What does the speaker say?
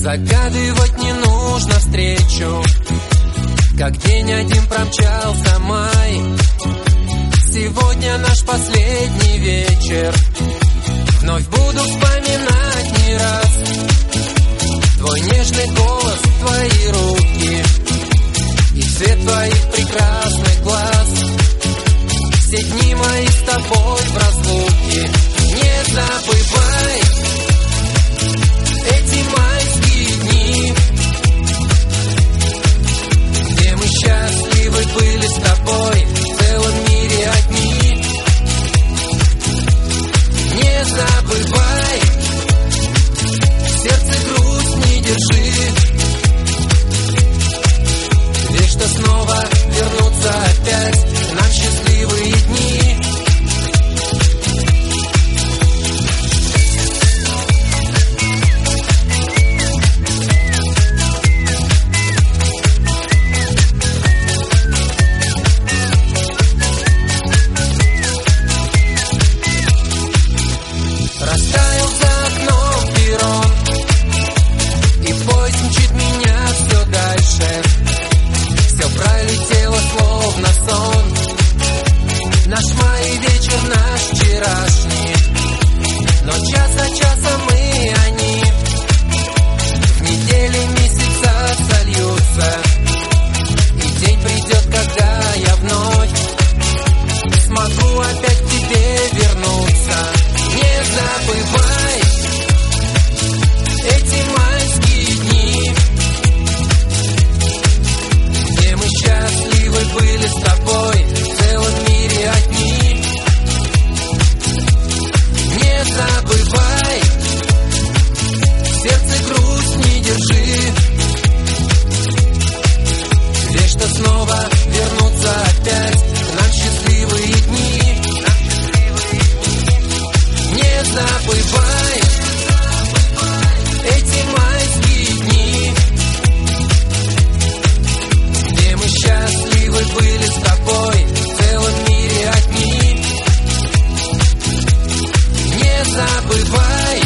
Загадывать не нужно встречу, как день один промчался май. Сегодня наш последний вечер, вновь буду вспоминать не раз твой нежный голос, твои руки и цвет твоих прекрасных глаз. Все дни мои с тобой в разлуке, не забывай эти майские дни, где мы счастливы были с тобой в целом мире одни. Не забывай, в сердце грусть не держи, ведь что снова вернутся опять нам счастливые дни. Растаял за окном перрон, и поезд мчит меня все дальше. Все пролетело словно сон, наш май вечер, наш вчерашний, но час за часом мы они в недели месяца сольются, и день придет, когда я вновь смогу опять к тебе вернуться. Не забывай эти майские дни, где мы счастливы были с тобой в целом мире одни. Не забывай, в сердце грусть не держи, ведь что снова вернутся опять нам счастливые дни. Не забывай эти майские дни, где мы счастливы были с тобой в целом мире одни. Не забывай